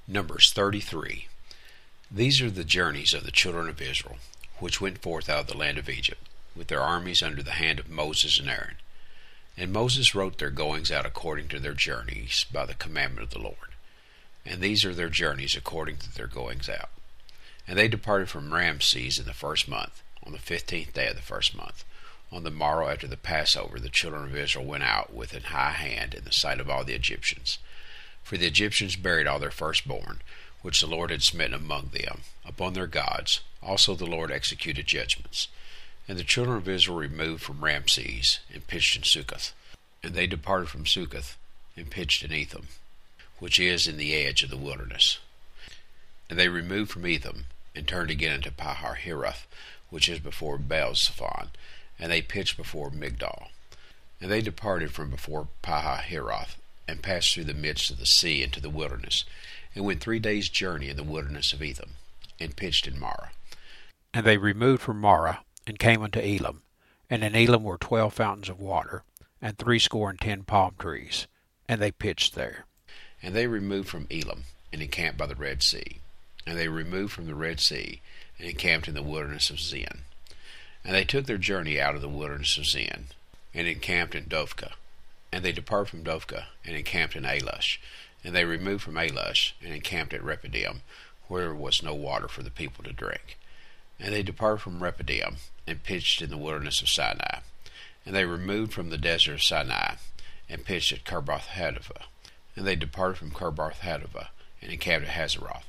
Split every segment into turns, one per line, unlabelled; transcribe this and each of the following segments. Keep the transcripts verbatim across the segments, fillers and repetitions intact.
Numbers thirty-three. These are the journeys of the children of Israel, which went forth out of the land of Egypt, with their armies under the hand of Moses and Aaron. And Moses wrote their goings out according to their journeys by the commandment of the Lord. And these are their journeys according to their goings out. And they departed from Ramses in the first month, on the fifteenth day of the first month. On the morrow after the Passover, the children of Israel went out with an high hand in the sight of all the Egyptians. For the Egyptians buried all their firstborn, which the Lord had smitten among them, upon their gods. Also the Lord executed judgments. And the children of Israel removed from Ramses, and pitched in Succoth. And they departed from Succoth, and pitched in Etham, which is in the edge of the wilderness. And they removed from Etham, and turned again into Pihahireth, which is before Baal-zephon, and they pitched before Migdol. And they departed from before Pihahireth, and passed through the midst of the sea into the wilderness, and went three days' journey in the wilderness of Etham, and pitched in Marah.
And they removed from Marah, and came unto Elam. And in Elam were twelve fountains of water, and threescore and ten palm trees, and they pitched there.
And they removed from Elam, and encamped by the Red Sea. And they removed from the Red Sea, and encamped in the wilderness of Zin. And they took their journey out of the wilderness of Zin, and encamped in Dophkah. And they departed from Dophkah, and encamped in Alush. And they removed from Alush, and encamped at Rephidim, where was no water for the people to drink. And they departed from Rephidim, and pitched in the wilderness of Sinai. And they removed from the desert of Sinai, and pitched at Kirbath-Hadavah. And they departed from Kirbath-Hadavah, and encamped at Hazeroth.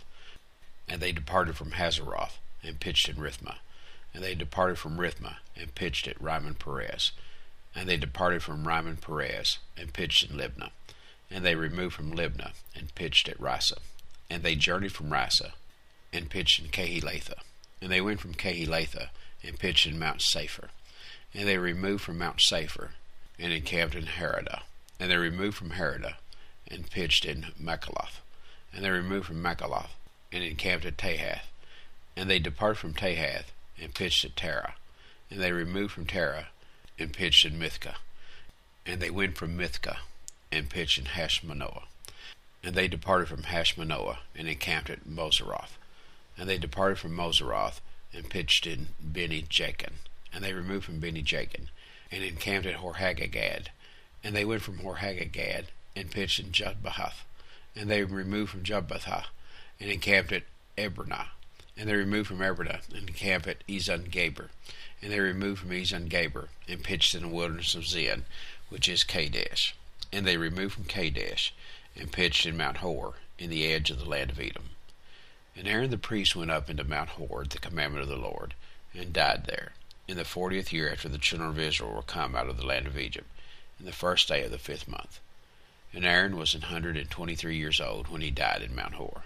And they departed from Hazeroth, and pitched in Rithmah. And they departed from Rithmah, and pitched at Rimmon-Perez. And they departed from Rimmon-Perez, and pitched in Libnah. And they removed from Libnah, and pitched at Rissa. And they journeyed from Rissa, and pitched in Kehelatha. And they went from Kehelatha, and pitched in Mount Saphir. And they removed from Mount Saphir, and encamped in Haradah. And they removed from Haradah, and pitched in Makaloth. And they removed from Makaloth, and encamped at Tahath. And they departed from Tahath, and pitched at Terah. And they removed from Terah, and pitched in Mithkah. And they went from Mithkah, and pitched in Hashmanoah. And they departed from Hashmanoah, and encamped at Moseroth. And they departed from Moseroth, and pitched in Beni-Jacan. And they removed from Beni-Jacan, and encamped at Horhagagad. And they went from Horhagagad, and pitched in Jotbahath. And they removed from Jotbahath, and encamped at Ebronah. And they removed from Ebronah, and encamped at Ezon-Geber. And they removed from Ezon-Geber, and pitched in the wilderness of Zin, which is Kadesh. And they removed from Kadesh, and pitched in Mount Hor, in the edge of the land of Edom. And Aaron the priest went up into Mount Hor, at the commandment of the Lord, and died there, in the fortieth year after the children of Israel were come out of the land of Egypt, in the first day of the fifth month. And Aaron was an hundred and twenty-three years old when he died in Mount Hor.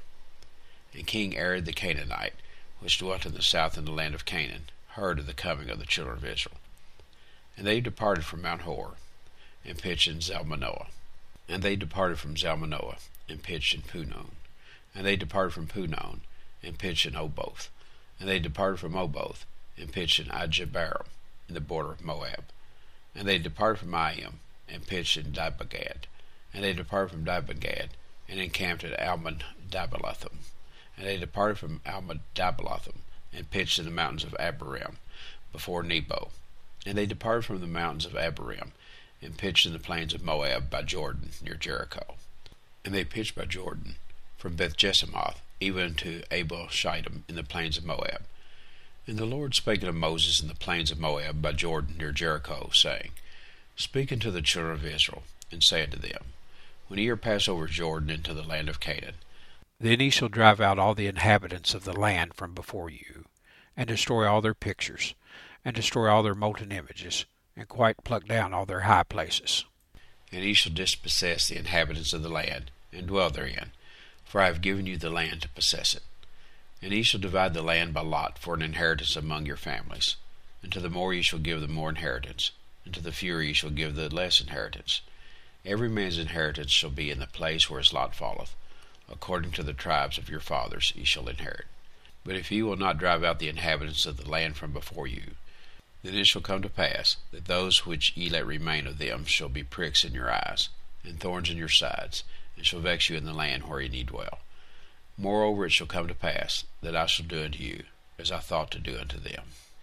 And King Arad the Canaanite, which dwelt in the south in the land of Canaan, heard of the coming of the children of Israel. And they departed from Mount Hor, and pitched in Zalmanoah. And they departed from Zalmanoah, and pitched in Punon. And they departed from Punon, and pitched in Oboth. And they departed from Oboth, and pitched in Ijebarim, in the border of Moab. And they departed from Aim, and pitched in Dibagad. And they departed from Dibagad, and encamped at Almon-Dibalathim. And they departed from Almon-Dibalathim, and pitched in the mountains of Abarim, before Nebo. And they departed from the mountains of Abarim, and pitched in the plains of Moab by Jordan, near Jericho. And they pitched by Jordan, from Beth-Jesimoth, even to Abel-Shittim, in the plains of Moab. And the Lord spake unto Moses in the plains of Moab by Jordan, near Jericho, saying, Speak unto the children of Israel, and say unto them, When ye are passed over Jordan into the land of Canaan,
then ye shall drive out all the inhabitants of the land from before you, and destroy all their pictures, and destroy all their molten images, and quite pluck down all their high places.
And ye shall dispossess the inhabitants of the land, and dwell therein, for I have given you the land to possess it. And ye shall divide the land by lot for an inheritance among your families. And to the more ye shall give the more inheritance, and to the fewer ye shall give the less inheritance. Every man's inheritance shall be in the place where his lot falleth. According to the tribes of your fathers ye shall inherit. But if ye will not drive out the inhabitants of the land from before you, then it shall come to pass that those which ye let remain of them shall be pricks in your eyes, and thorns in your sides, and shall vex you in the land where ye need dwell. Moreover, it shall come to pass, that I shall do unto you, as I thought to do unto them.